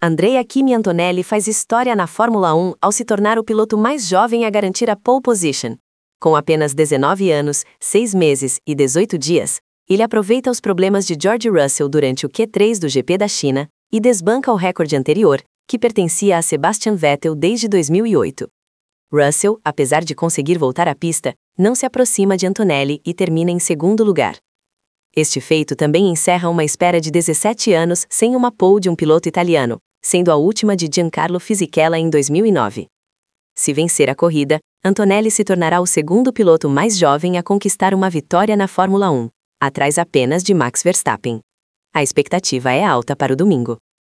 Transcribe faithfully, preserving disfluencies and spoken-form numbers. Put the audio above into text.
Andrea Kimi Antonelli faz história na Fórmula um ao se tornar o piloto mais jovem a garantir a pole position. Com apenas dezenove anos, seis meses e dezoito dias, ele aproveita os problemas de George Russell durante o Q três do G P da China e desbanca o recorde anterior, que pertencia a Sebastian Vettel desde dois mil e oito. Russell, apesar de conseguir voltar à pista, não se aproxima de Antonelli e termina em segundo lugar. Este feito também encerra uma espera de dezessete anos sem uma pole de um piloto italiano, sendo a última de Giancarlo Fisichella em dois mil e nove. Se vencer a corrida, Antonelli se tornará o segundo piloto mais jovem a conquistar uma vitória na Fórmula um, atrás apenas de Max Verstappen. A expectativa é alta para o domingo.